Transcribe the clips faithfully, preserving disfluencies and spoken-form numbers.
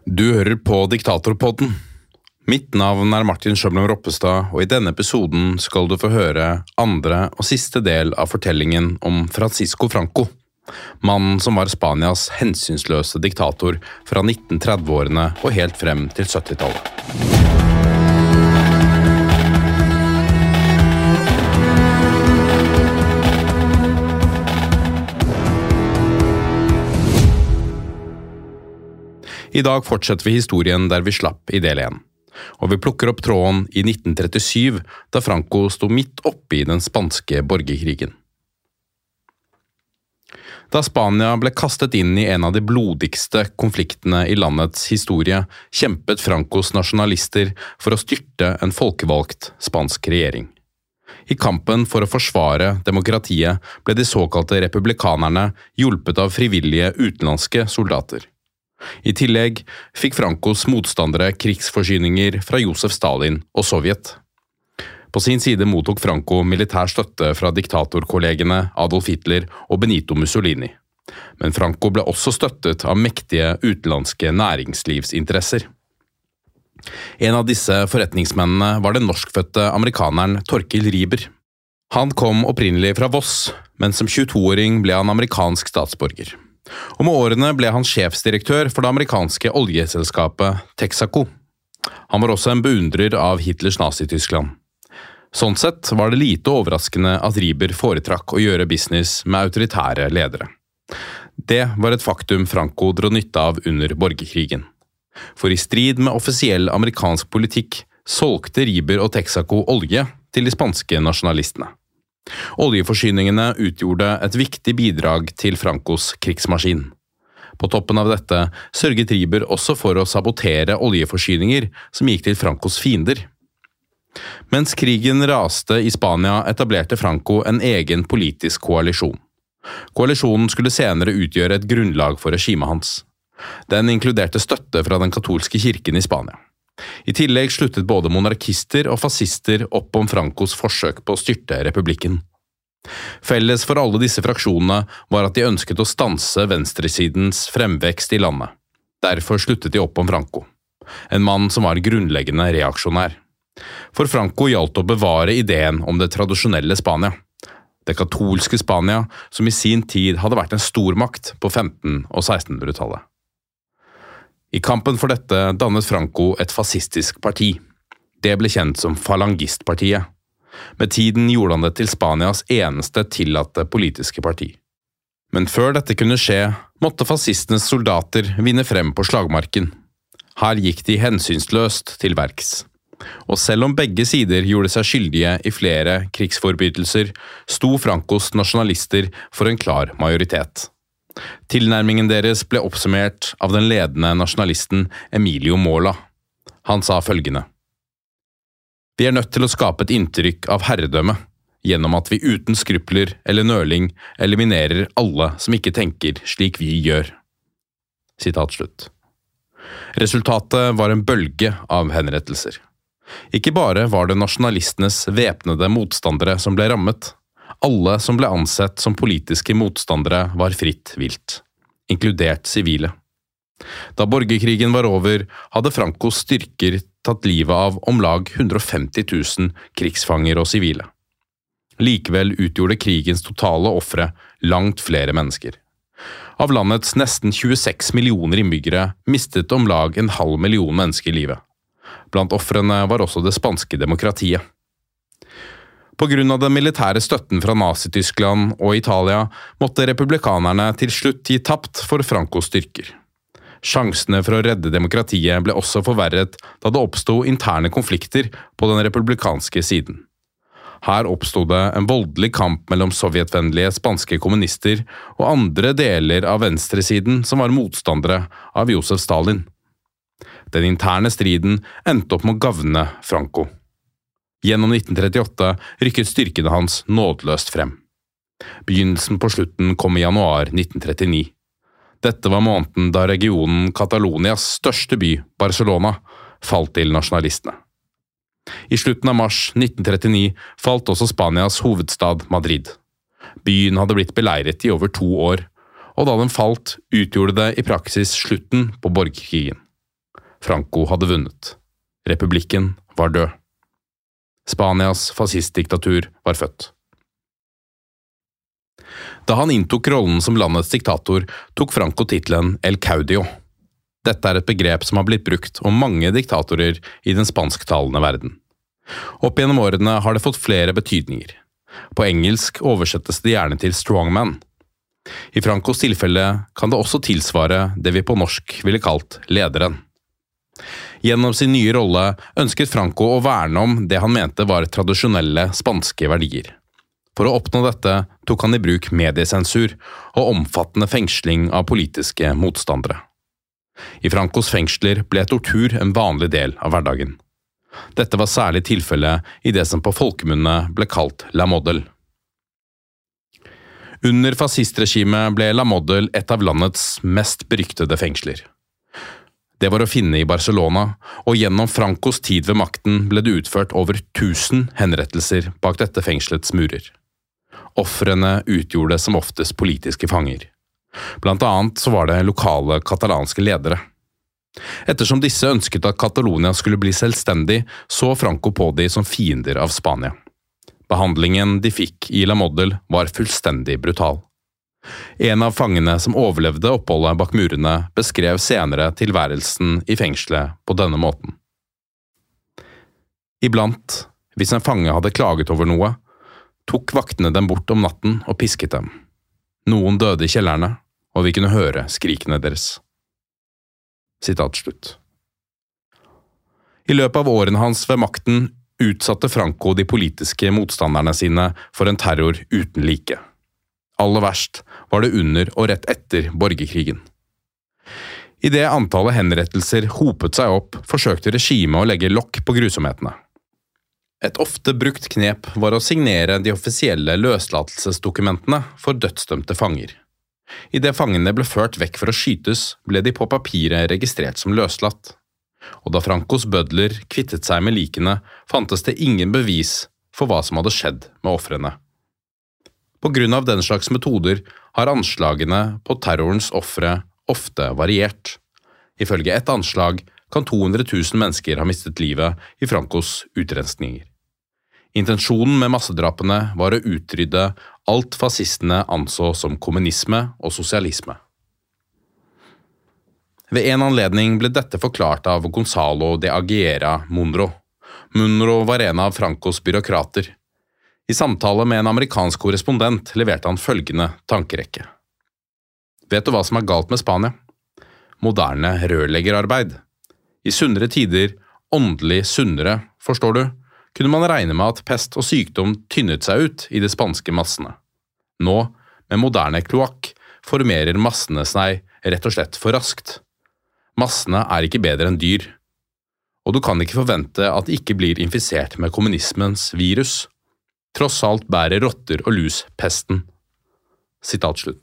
Du hører på Diktatorpodden. Mitt navn er Martin Schøblem Roppestad, og i denne episoden skal du få høre andre og siste del av fortellingen om Francisco Franco, mannen som var Spanias hensynsløse diktator fra nitten tretti-årene og helt frem til syttitallet. I dag fortsetter vi historien der vi slapp i del én, og vi plukker opp tråden i nitten trettisju, da Franco sto midt oppe i den spanske borgerkrigen. Da Spania ble kastet inn i en av de blodigste konfliktene i landets historie, kjempet Francos nasjonalister for å styrte en folkevalgt spansk regjering. I kampen for å forsvare demokratiet ble de såkalte republikanerne hjulpet av frivillige utenlandske soldater. I tillegg fikk Francos motstandere krigsforsyninger fra Josef Stalin og Sovjet. På sin side mottok Franco militær støtte fra diktatorkollegene Adolf Hitler og Benito Mussolini. Men Franco ble også støttet av mektige utenlandske næringslivsinteresser. En av disse forretningsmennene var den norskfødte amerikaneren Torkild Rieber. Han kom opprinnelig fra Voss, men som tjueto-åring ble han amerikansk statsborger. Og med årene ble han sjefsdirektør for det amerikanske oljeselskapet Texaco. Han var også en beundrer av Hitlers Nazi-Tyskland. Sånn sett var det lite overraskende at Rieber foretrakk å gjøre business med autoritære ledere. Det var et faktum Franco dro nytte av under borgerkrigen. For i strid med offisiell amerikansk politikk solgte Rieber og Texaco olje til de spanske nasjonalistene. Oljeforsyningene utgjorde et viktig bidrag til Francos krigsmaskin. På toppen av dette sørget Rieber også for å sabotere oljeforsyninger som gikk til Francos fiender. Mens krigen raste i Spania, etablerte Franco en egen politisk koalisjon. Koalisjonen skulle senere utgjøre et grunnlag for regimet hans. Den inkluderte støtte fra den katolske kirken i Spania. I tillegg sluttet både monarkister og fascister opp om Francos forsøk på å styrte republikken. Felles for alle disse fraksjonene var at de ønsket å stanse venstresidens fremvekst i landet. Derfor sluttet de opp om Franco, en mann som var grunnleggende reaksjonær. For Franco gjaldt å bevare ideen om det tradisjonelle Spania, det katolske Spania som i sin tid hadde vært en stormakt på femten- og sekstenhundretallet. I kampen for dette dannet Franco et fascistisk parti. Det ble kjent som Falangistpartiet. Med tiden gjorde han det til Spanias eneste tillatte politiske parti. Men før dette kunne skje, måtte fascistenes soldater vinne frem på slagmarken. Her gikk de hensynsløst til verks. Og selv om begge sider gjorde seg skyldige i flere krigsforbrytelser, sto Francos nasjonalister for en klar majoritet. Tilnærmingen deres ble oppsummert av den ledende nasjonalisten Emilio Mola. Han sa følgende: «Vi er nødt til å skape et inntrykk av herredømme, gjennom at vi uten skrupler eller nøling eliminerer alle som ikke tenker slik vi gjør.» Sitat slutt. Resultatet var en bølge av henrettelser. Ikke bare var det nasjonalistenes væpnede motstandere som ble rammet. Alle som ble ansett som politiske motstandere var fritt vilt, inkludert sivile. Da borgerkrigen var over, hadde Francos styrker tatt livet av om lag hundre og femti tusen krigsfanger og sivile. Likevel utgjorde krigens totale ofre langt flere mennesker. Av landets nesten tjueseks millioner innbyggere mistet om lag en halv million mennesker livet. Blant ofrene var også det spanske demokratiet. På grunn av den militære støtten fra Nazi-Tyskland og Italia måtte republikanerne til slutt gi tapt for Francos styrker. Sjansene for å redde demokratiet ble også forverret da det oppstod interne konflikter på den republikanske siden. Her oppstod det en voldelig kamp mellom sovjetvennlige spanske kommunister og andre deler av venstresiden som var motstandere av Josef Stalin. Den interne striden endte opp med å gavne Franco. Gjennom nitten trettiåtte rykket styrkene hans nådeløst frem. Begynnelsen på slutten kom i januar nitten trettini. Dette var måneden da regionen Katalonias største by, Barcelona, falt til nasjonalistene. I slutten av mars nitten trettini falt også Spanias hovedstad Madrid. Byen hadde blitt beleiret i over to år, og da den falt, utgjorde det i praksis slutten på borgerkrigen. Franco hadde vunnet. Republikken var død. Spanias fascistdiktatur var født. Da han inntok rollen som landets diktator, tok Franco titelen El Caudio. Dette er et begrep som har blitt brukt om mange diktatorer i den spansktalende verden. Opp gjennom årene har det fått flere betydninger. På engelsk oversettes det gjerne til strongman. I Francos tilfelle kan det også tilsvare det vi på norsk ville kalt lederen. Gjennom sin nye rolle ønsket Franco å verne om det han mente var tradisjonelle spanske verdier. For å oppnå dette tok han i bruk mediesensur og omfattende fengsling av politiske motstandere. I Francos fengsler ble tortur en vanlig del av hverdagen. Dette var særlig tilfelle i det som på folkemunne ble kalt La Model. Under fascistregimet ble La Model et av landets mest beryktede fengsler. Det var å finne i Barcelona, og gjennom Francos tid ved makten ble det utført over tusen henrettelser bak dette fengselets murer. Ofrene utgjorde som oftest politiske fanger. Blant annet så var det lokale katalanske ledere. Ettersom disse ønsket at Catalonia skulle bli selvstendig, så Franco på de som fiender av Spania. Behandlingen de fikk i La Model var fullstendig brutal. En av fangene som overlevde oppholdet bak murene beskrev senere tilværelsen i fengselet på denne måten. Iblant, hvis en fange hadde klaget over noe, tok vaktene dem bort om natten og pisket dem. Noen døde i kjellerne, og vi kunne høre skrikene deres. Sitat slutt. I løpet av årene hans ved makten utsatte Franco de politiske motstanderne sine for en terror uten like. Aller verst var det under og rett etter borgerkrigen. I det antallet henrettelser hopet seg opp, forsøkte regimet å legge lokk på grusomhetene. Et ofte brukt knep var å signere de offisielle løslatelsesdokumentene for dødsdømte fanger. I det fangene ble ført vekk for å skytes, ble de på papiret registrert som løslatt. Og da Francos bødler kvittet seg med likene, fantes det ingen bevis for hva som hadde skjedd med ofrene. På grunn av den slags metoder har anslagene på terrorens ofre ofte variert. Ifølge et anslag kan to hundre tusen mennesker ha mistet livet i Francos utrenskninger. Intensjonen med massedrapene var å utrydde alt fascistene anså som kommunisme og sosialisme. Ved en anledning ble dette forklart av Gonzalo de Aguilera Munro. Munro var en av Francos byråkrater. I samtale med en amerikansk korrespondent leverte han følgende tankerekke. Vet du hva som er galt med Spania? Moderne rørleggerarbeid. I sunnere tider, åndelig sunnere, forstår du, kunne man regne med at pest og sykdom tynnet seg ut i de spanske massene. Nå, med moderne kloakk, formerer massene seg rett og slett for raskt. Massene er ikke bedre enn dyr. Og du kan ikke forvente at de ikke blir infisert med kommunismens virus. Tross alt bærer rotter og lus pesten. Sitat slutt.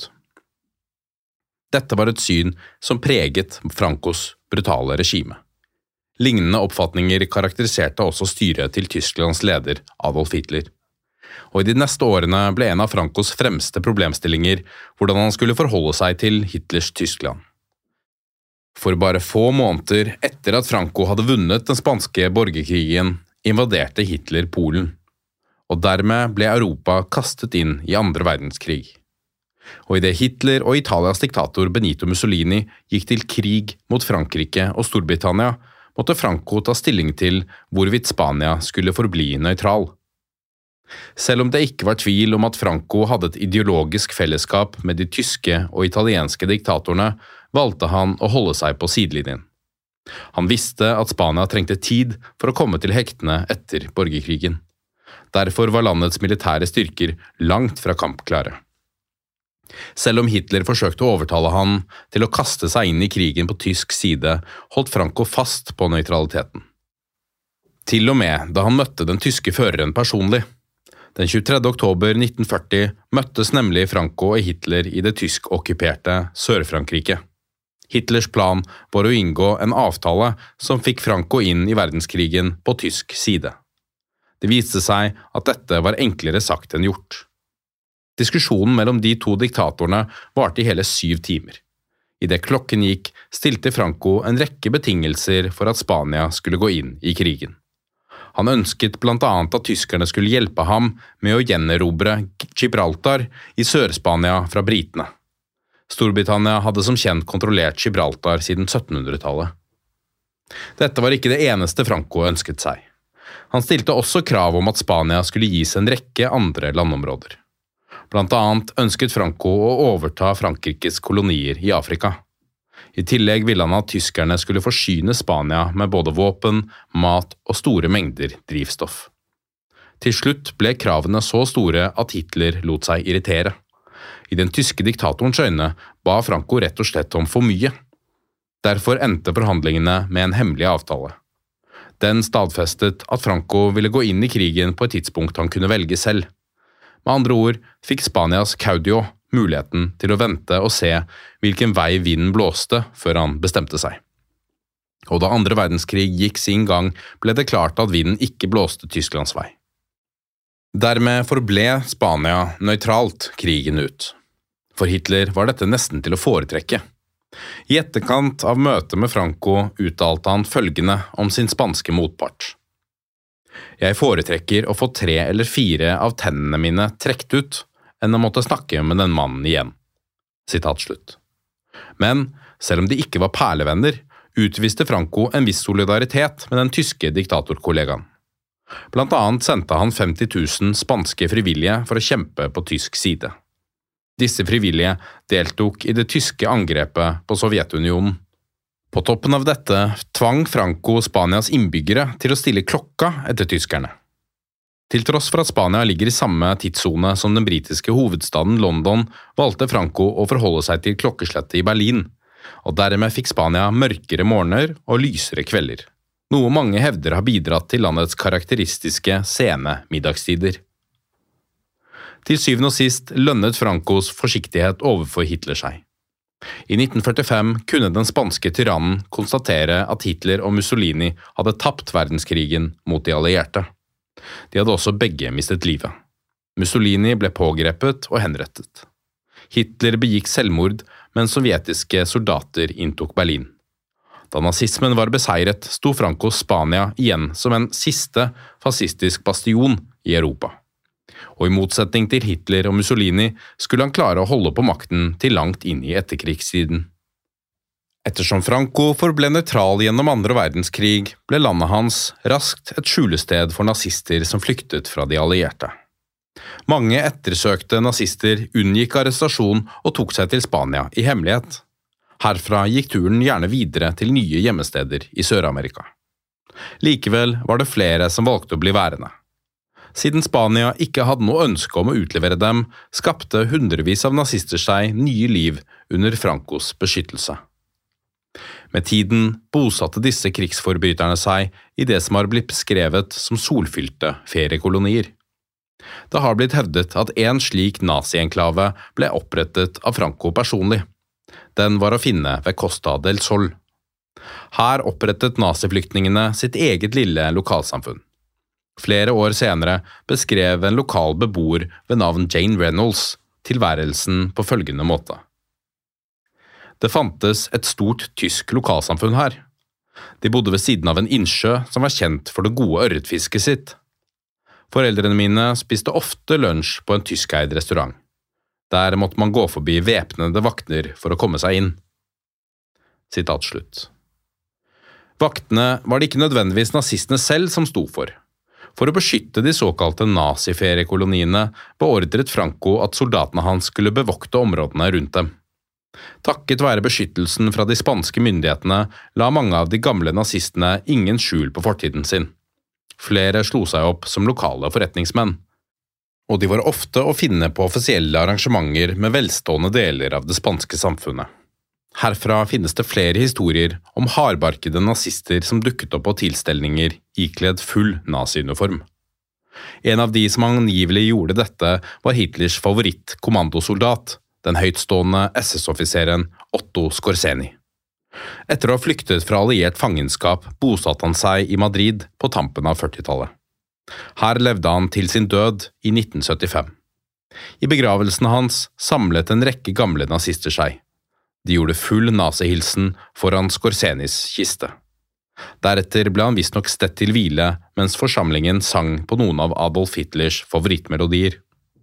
Dette var et syn som preget Francos brutale regime. Lignende oppfatninger karakteriserte også styret til Tysklands leder Adolf Hitler. Og i de neste årene ble en av Francos fremste problemstillinger hvordan han skulle forholde seg til Hitlers Tyskland. For bare få måneder etter at Franco hadde vunnet den spanske borgerkrigen, invaderte Hitler Polen. Og dermed ble Europa kastet inn i andre verdenskrig. Og i det Hitler og Italias diktator Benito Mussolini gikk til krig mot Frankrike og Storbritannia, måtte Franco ta stilling til hvorvidt Spania skulle forbli nøytral. Selv om det ikke var tvil om at Franco hadde et ideologisk fellesskap med de tyske og italienske diktatorene, valgte han å holde seg på sidelinjen. Han visste at Spania trengte tid for å komme til hektene etter borgerkrigen. Derfor var landets militære styrker langt fra kampklare. Selv om Hitler forsøkte å overtale han til å kaste seg inn i krigen på tysk side, holdt Franco fast på nøytraliteten. Til og med da han møtte den tyske føreren personlig. Den tjuetredje oktober nitten førti møttes nemlig Franco og Hitler i det tysk-okkuperte Sør-Frankrike. Hitlers plan var å inngå en avtale som fikk Franco inn i verdenskrigen på tysk side. Det viste seg at dette var enklere sagt enn gjort. Diskusjonen mellom de to diktatorene varte i hele syv timer. I det klokken gikk, stilte Franco en rekke betingelser for at Spania skulle gå inn i krigen. Han ønsket blant annet at tyskerne skulle hjelpe ham med å gjenerobre Gibraltar i Sør-Spania fra britene. Storbritannia hadde som kjent kontrollert Gibraltar siden syttenhundretallet. Dette var ikke det eneste Franco ønsket seg. Han stilte også krav om at Spania skulle gis en rekke andre landområder. Blant annet ønsket Franco å overta Frankrikes kolonier i Afrika. I tillegg ville han at tyskerne skulle forsyne Spania med både våpen, mat og store mengder drivstoff. Til slutt ble kravene så store at Hitler lot seg irritere. I den tyske diktatorens øyne ba Franco rett og slett om for mye. Derfor endte forhandlingene med en hemmelig avtale. Den stadfestet at Franco ville gå inn i krigen på et tidspunkt han kunne velge selv. Med andre ord fikk Spanias Caudillo muligheten til å vente og se hvilken vei vinden blåste før han bestemte seg. Og da andre verdenskrig gikk sin gang, ble det klart at vinden ikke blåste Tysklands vei. Dermed forble Spania nøytralt krigen ut. For Hitler var dette nesten til å foretrekke. I etterkant av møtet med Franco uttalte han følgende om sin spanske motpart. Jeg foretrekker å få tre eller fire av tennene mine trekt ut, enn å måtte snakke med den mannen igjen. Sitat slutt. Men, selv om de ikke var perlevenner, utviste Franco en viss solidaritet med den tyske diktatorkollegaen. Blant annet sendte han femti tusen spanske frivillige for å kjempe på tysk side. Disse frivillige deltok i det tyske angrepet på Sovjetunionen. På toppen av dette tvang Franco Spanias innbyggere til å stille klokka etter tyskerne. Til tross for at Spania ligger i samme tidszone som den britiske hovedstaden London, valgte Franco å forholde seg til klokkeslettet i Berlin, og dermed fikk Spania mørkere morgener og lysere kvelder, noe mange hevder har bidratt til landets karakteristiske sene middagstider. Til syvende og sist lønnet Francos forsiktighet overfor Hitler seg. I nitten førtifem kunne den spanske tyrannen konstatere at Hitler og Mussolini hadde tapt verdenskrigen mot de allierte. De hadde også begge mistet livet. Mussolini ble pågrepet og henrettet. Hitler begikk selvmord, mens sovjetiske soldater inntok Berlin. Da nazismen var beseiret, sto Francos Spania igjen som en siste fascistisk bastion i Europa. Og i motsetning til Hitler og Mussolini skulle han klare å holde på makten til langt inn i etterkrigstiden. Ettersom Franco forble nøytral gjennom andre verdenskrig, ble landet hans raskt et skjulested for nazister som flyktet fra de allierte. Mange ettersøkte nazister unngikk arrestasjon og tok seg til Spania i hemmelighet. Herfra gikk turen gjerne videre til nye hjemmesteder i Sør-Amerika. Likevel var det flere som valgte å bli værende. Siden Spania ikke hadde noe ønske om å utlevere dem, skapte hundrevis av nazister seg nye liv under Francos beskyttelse. Med tiden bosatte disse krigsforbryterne seg i det som har blitt beskrevet som solfylte feriekolonier. Det har blitt hevdet at en slik nazi-enklave ble opprettet av Franco personlig. Den var å finne ved Costa del Sol. Her opprettet naziflyktningene sitt eget lille lokalsamfunn. Flere år senere beskrev en lokal beboer ved navn Jane Reynolds tilværelsen på følgende måte. Det fantes et stort tysk lokalsamfunn her. De bodde ved siden av en innsjø som var kjent for det gode ørretfisket sitt. Foreldrene mine spiste ofte lunsj på en tyskeid restaurant. Der måtte man gå forbi væpnede vakter for å komme seg inn. Sitat slutt. Vaktene var det ikke nødvendigvis nazistene selv som sto for. For å beskytte de såkalte naziferiekoloniene beordret Franco at soldatene hans skulle bevokte områdene rundt dem. Takket være beskyttelsen fra de spanske myndighetene la mange av de gamle nazistene ingen skjul på fortiden sin. Flere slo seg opp som lokale forretningsmenn. Og de var ofte å finne på offisielle arrangementer med velstående deler av det spanske samfunnet. Herfra finnes det flere historier om hardbarkede nazister som dukket opp på tilstelninger ikledd full nazi-uniform. En av de som angivelig gjorde dette var Hitlers favoritt-kommandosoldat, den høytstående S S-offiseren Otto Skorzeny. Etter å ha flyktet fra alliert fangenskap bosatte han seg i Madrid på tampen av førtitallet. Her levde han til sin død i nitten syttifem. I begravelsen hans samlet en rekke gamle nazister seg. De gjorde full nazihilsen foran Skorsenis kiste. Deretter ble han visstnok stedt til hvile mens forsamlingen sang på noen av Adolf Hitlers favorittmelodier.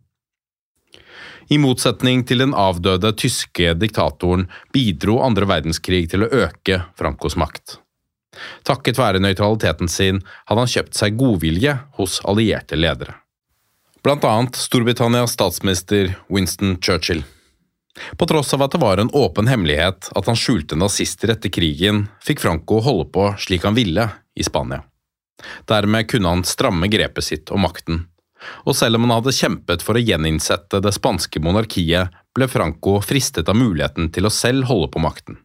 I motsetning til den avdøde tyske diktatoren bidro andre verdenskrig til å øke Francos makt. Takket være nøytraliteten sin hadde han kjøpt seg godvilje hos allierte ledere. Blant annet Storbritannias statsminister Winston Churchill. På tross av at det var en åpen hemmelighet at han skjulte nazister etter krigen, fikk Franco holde på slik han ville i Spania. Dermed kunne han stramme grepet sitt om makten. Og selv om han hadde kjempet for å gjeninnsette det spanske monarkiet, ble Franco fristet av muligheten til å selv holde på makten.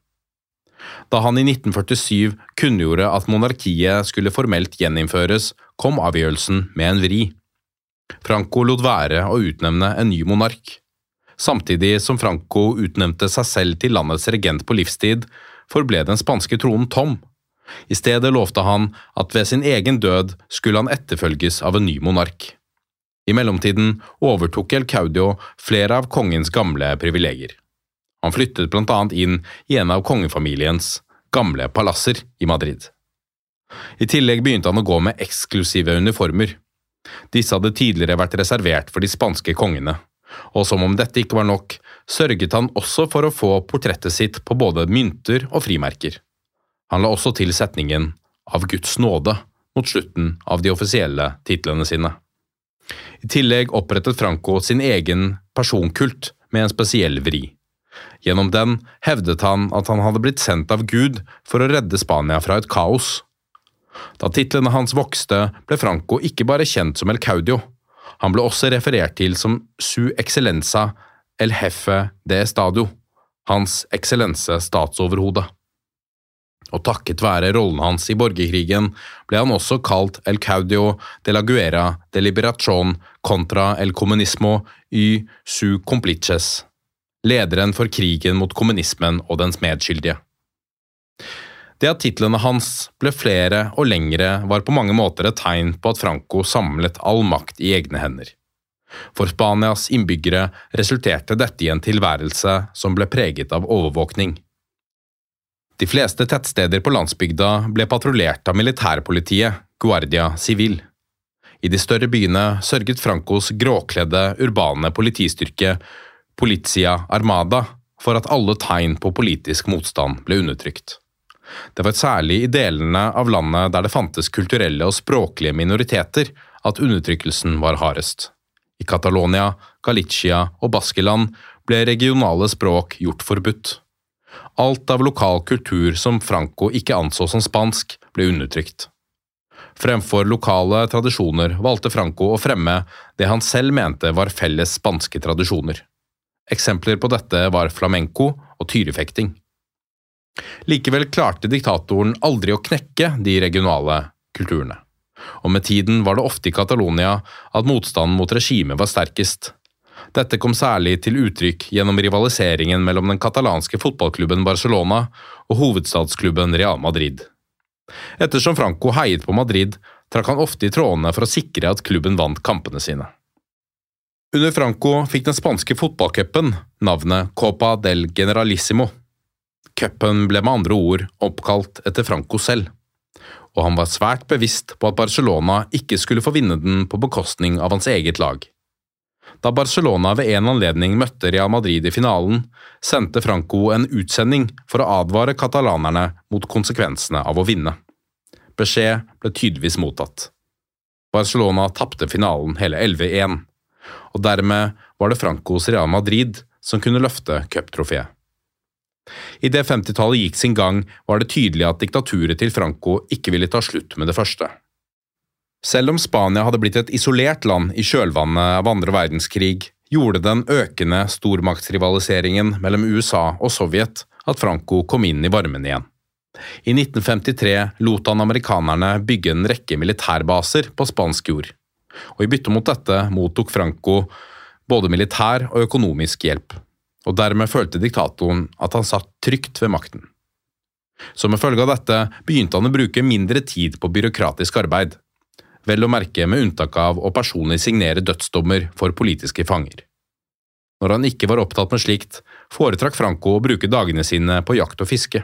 Da han i nitten førtisju kunngjorde at monarkiet skulle formelt gjeninnføres, kom avgjørelsen med en vri. Franco lot være å utnevne en ny monark. Samtidig som Franco utnevnte seg selv til landets regent på livstid, forble den spanske tronen tom. I stedet lovte han at ved sin egen død skulle han etterfølges av en ny monark. I mellomtiden overtok El Caudio flere av kongens gamle privilegier. Han flyttet blant annet inn i en av kongefamiliens gamle palasser i Madrid. I tillegg begynte han å gå med eksklusive uniformer. Disse hadde tidligere vært reservert for de spanske kongene, og som om dette ikke var nok, sørget han også for å få portrettet sitt på både mynter og frimerker. Han la også til setningen «av Guds nåde» mot slutten av de offisielle titlene sine. I tillegg opprettet Franco sin egen personkult med en spesiell vri. Gjennom den hevdet han at han hadde blitt sendt av Gud for å redde Spania fra et kaos. Da titlene hans vokste, ble Franco ikke bare kjent som El Caudio. Han ble også referert til som Su Excellenza El Jefe de Estado, hans eksellense statsoverhode. Og takket være rollen hans i borgerkrigen ble han også kalt El Caudio de la Guerra de Liberación contra el Comunismo y su Complices, lederen for krigen mot kommunismen og dens medskyldige. Det at titlene hans ble flere og lengre var på mange måter et tegn på at Franco samlet all makt i egne hender. For Spanias innbyggere resulterte dette i en tilværelse som ble preget av overvåkning. De fleste tettsteder på landsbygda ble patruljert av militærpolitiet, Guardia Civil. I de større byene sørget Francos gråkledde urbane politistyrke, Polizia Armada, for at alle tegn på politisk motstand ble undertrykt. Det var særlig i delene av landet der det fantes kulturelle og språklige minoriteter at undertrykkelsen var hardest. I Catalonia, Galicia og Baskeland ble regionale språk gjort forbudt. Alt av lokal kultur som Franco ikke anså som spansk, ble undertrykt. Fremfor lokale tradisjoner valgte Franco å fremme det han selv mente var felles spanske tradisjoner. Eksempler på dette var flamenco og tyrefekting. Likevel klarte diktatoren aldri å knekke de regionale kulturene. Og med tiden var det ofte i Catalonia at motstanden mot regimet var sterkest. Dette kom særlig til uttrykk gjennom rivaliseringen mellom den katalanske fotballklubben Barcelona og hovedstadsklubben Real Madrid. Ettersom Franco heiet på Madrid, trakk han ofte i trådene for å sikre at klubben vant kampene sine. Under Franco fikk den spanske fotballcupen navnet Copa del Generalissimo. Cupen ble med andre ord oppkalt etter Franco selv, og han var svært bevisst på at Barcelona ikke skulle få vinne den på bekostning av hans eget lag. Da Barcelona ved en anledning møtte Real Madrid i finalen, sendte Franco en utsending for å advare katalanerne mot konsekvensene av å vinne. Beskjed ble tydeligvis mottatt. Barcelona tapte finalen hele elleve én, og dermed var det Francos Real Madrid som kunne løfte cuptrofeet. I det femtitallet gikk sin gang, var det tydelig at diktaturet til Franco ikke ville ta slutt med det første. Selv om Spania hadde blitt et isolert land i kjølvannet av andre verdenskrig, gjorde den økende stormaktsrivaliseringen mellom U S A og Sovjet at Franco kom inn i varmen igjen. I nitten femtitre lot han amerikanerne bygge en rekke militærbaser på spansk jord, og i bytte mot dette mottok Franco både militær og økonomisk hjelp, og dermed følte diktatoren at han satt trygt ved makten. Som en følge av dette begynte han å bruke mindre tid på byråkratisk arbeid, vel å merke med unntak av å personlig signere dødsdommer for politiske fanger. Når han ikke var opptatt med slikt, foretrakk Franco å bruke dagene sine på jakt og fiske.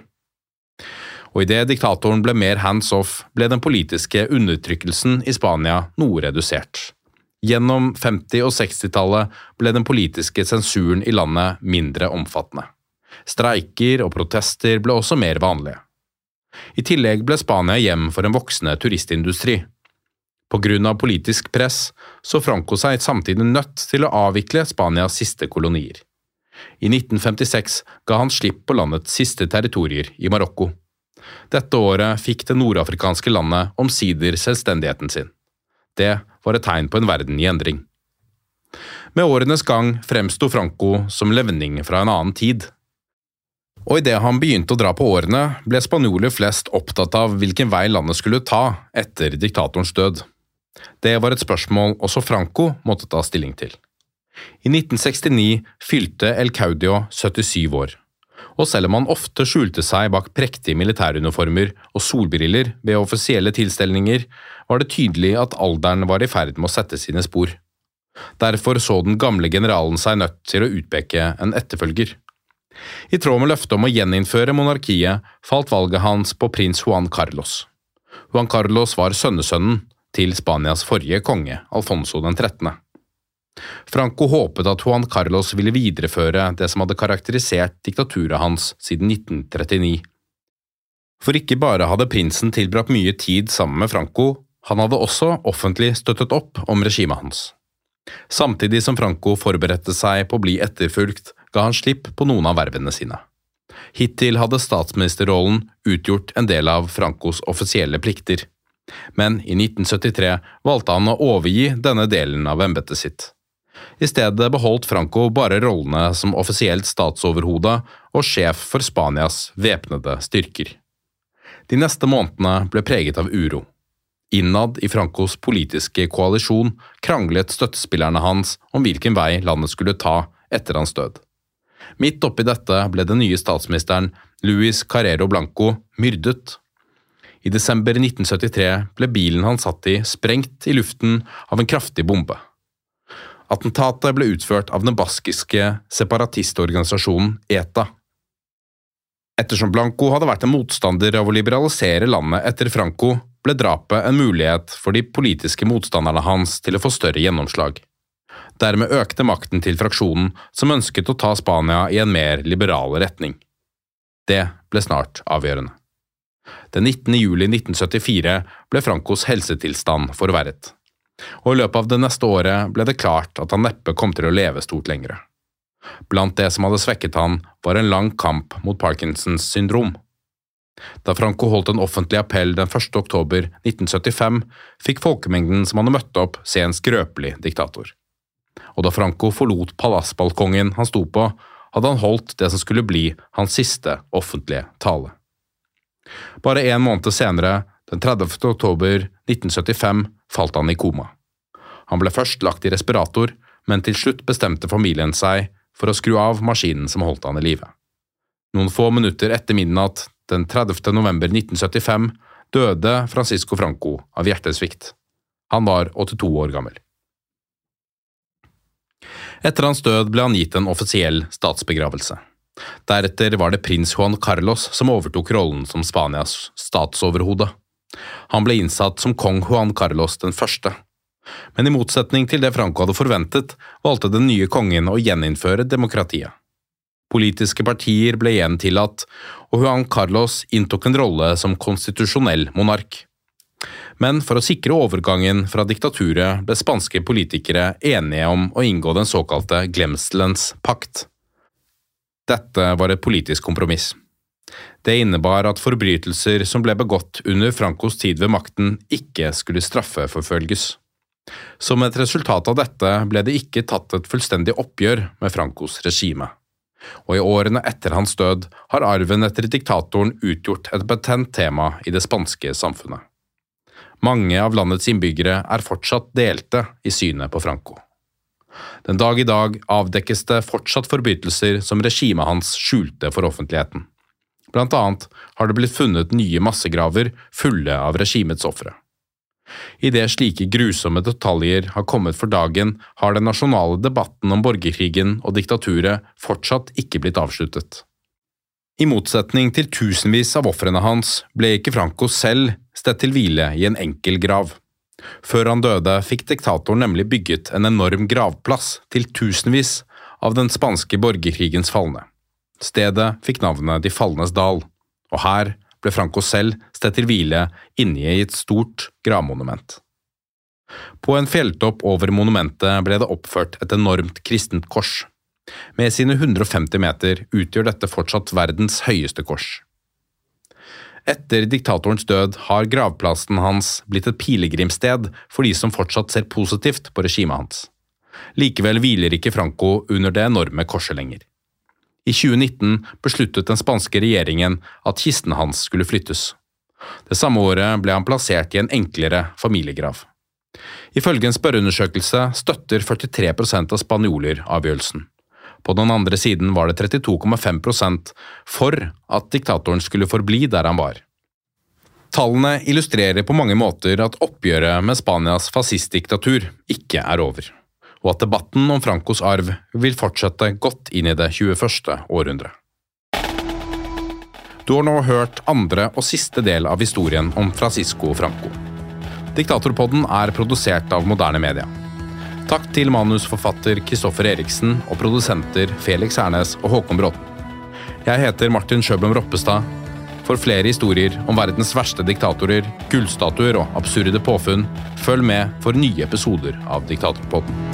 Og i det diktatoren ble mer hands-off, ble den politiske undertrykkelsen i Spania noe redusert. Gjennom femti- og sekstitallet ble den politiske sensuren i landet mindre omfattende. Streiker og protester ble også mer vanlige. I tillegg ble Spania hjem for en voksende turistindustri. På grunn av politisk press så Franco seg samtidig nødt til å avvikle Spanias siste kolonier. I nitten femtiseks ga han slipp på landets siste territorier i Marokko. Dette året fikk det nordafrikanske landet omsider selvstendigheten sin. Det var et tegn på en verden i endring. Med årenes gang fremsto Franco som levning fra en annen tid. Og i det han begynte å dra på årene, ble spanjoler flest opptatt av hvilken vei landet skulle ta etter diktatorens død. Det var et spørsmål også Franco måtte ta stilling til. I nitten sekstini fylte El Caudio syttisyv år, og selv om han ofte skjulte seg bak prektige militæruniformer og solbriller ved offisielle tilstelninger, var det tydelig at alderen var i ferd med å sette sine spor. Derfor så den gamle generalen seg nødt til å utpeke en etterfølger. I tråd med løftet om å gjeninnføre monarkiet falt valget hans på prins Juan Carlos. Juan Carlos var sønnesønnen til Spanias forrige konge, Alfonso den trettende. Franco håpet at Juan Carlos ville videreføre det som hadde karakterisert diktaturet hans siden nitten trettini. For ikke bare hadde prinsen tilbrakt mye tid sammen med Franco, han hadde også offentlig støttet opp om regimet hans. Samtidig som Franco forberedte seg på å bli etterfulgt, ga han slipp på noen av vervene sine. Hittil hadde statsministerrollen utgjort en del av Francos offisielle plikter, men i nitten syttitre valgte han å overgi denne delen av embetet sitt. I stedet beholdt Franco bare rollene som offisielt statsoverhode og sjef for Spanias væpnede styrker. De neste månedene ble preget av uro. Innad i Francos politiske koalisjon kranglet støttespillerne hans om hvilken vei landet skulle ta etter hans død. Midt oppi dette ble den nye statsministeren Luis Carrero Blanco myrdet. I desember nitten syttitre ble bilen han satt i sprengt i luften av en kraftig bombe. Attentatet ble utført av den baskiske separatistorganisasjonen E T A. Ettersom Blanco hadde vært en motstander av å liberalisere landet etter Franco, ble drapet en mulighet for de politiske motstanderne hans til å få større gjennomslag. Dermed økte makten til fraksjonen som ønsket å ta Spania i en mer liberal retning. Det ble snart avgjørende. Den nittende juli nitten syttifire ble Francos helsetilstand forverret, og i løpet av det neste året ble det klart at han neppe kom til å leve stort lengre. Blant det som hadde svekket han var en lang kamp mot Parkinsons syndrom. Da Franco holdt en offentlig appell den første oktober nitten syttifem, fikk folkemengden som hadde møtt opp se en skrøpelig diktator. Og da Franco forlot palassbalkongen han sto på, hadde han holdt det som skulle bli hans siste offentlige tale. Bare en måned senere, den tredivte oktober nitten syttifem, falt han i koma. Han ble først lagt i respirator, men til slutt bestemte familien seg for å skru av maskinen som holdt han i live. Noen få minutter etter midnatt, den tredivte november nitten syttifem, døde Francisco Franco av hjertesvikt. Han var åttito år gammel. Etter hans død ble han gitt en offisiell statsbegravelse. Deretter var det prins Juan Carlos som overtok rollen som Spanias statsoverhode. Han ble innsatt som kong Juan Carlos den første. Men i motsetning til det Franco hadde forventet, valgte den nye kongen å gjeninnføre demokratiet. Politiske partier ble igjen tillatt, og Juan Carlos inntok en rolle som konstitusjonell monark. Men for å sikre overgangen fra diktaturet ble spanske politikere enige om å inngå den såkalte glemselens pakt. Dette var et politisk kompromiss. Det innebar at forbrytelser som ble begått under Francos tid ved makten ikke skulle straffeforfølges. Som et resultat av dette ble det ikke tatt et fullstendig oppgjør med Francos regime. Og i årene etter hans død har arven etter diktatoren utgjort et betent tema i det spanske samfunnet. Mange av landets innbyggere er fortsatt delte i synet på Franco. Den dag i dag avdekkes det fortsatt forbrytelser som regimet hans skjulte for offentligheten. Blant annet har det blitt funnet nye massegraver fulle av regimets ofre. I det slike grusomme detaljer har kommet for dagen, har den nasjonale debatten om borgerkrigen og diktaturet fortsatt ikke blitt avsluttet. I motsetning til tusenvis av ofrene hans ble ikke Franco selv stedt til hvile i en enkel grav. Før han døde fikk diktatoren nemlig bygget en enorm gravplass til tusenvis av den spanske borgerkrigens falne. Stedet fikk navnet De Falnes Dal, og her ble Franco selv stedt til hvile inne i et stort gravmonument. På en fjelltopp over monumentet ble det oppført et enormt kristent kors. Med sine hundre og femti meter utgjør dette fortsatt verdens høyeste kors. Etter diktatorens død har gravplassen hans blitt et pilegrimssted for de som fortsatt ser positivt på regimet hans. Likevel hviler ikke Franco under det enorme korset lenger. I tjue nitten besluttet den spanske regjeringen at kisten hans skulle flyttes. Det samme året ble han plassert i en enklere familiegrav. Ifølge en spørreundersøkelse støtter førtitre prosent av spanjoler avgjørelsen. På den andre siden var det trettito komma fem prosent for at diktatoren skulle forbli der han var. Tallene illustrerer på mange måter at oppgjøret med Spanias fascistdiktatur ikke er over, og at debatten om Francos arv vil fortsette godt inn i det tjueførste århundret. Du har nå hørt andre og siste del av historien om Francisco Franco. Diktatorpodden er produsert av Moderne Media. Takk til manusforfatter Kristoffer Eriksen og produsenter Felix Hernes og Håkon Bråten. Jeg heter Martin Sjøblom Roppestad. For flere historier om verdens verste diktatorer, gullstatuer og absurde påfunn, følg med for nye episoder av Diktatorpodden.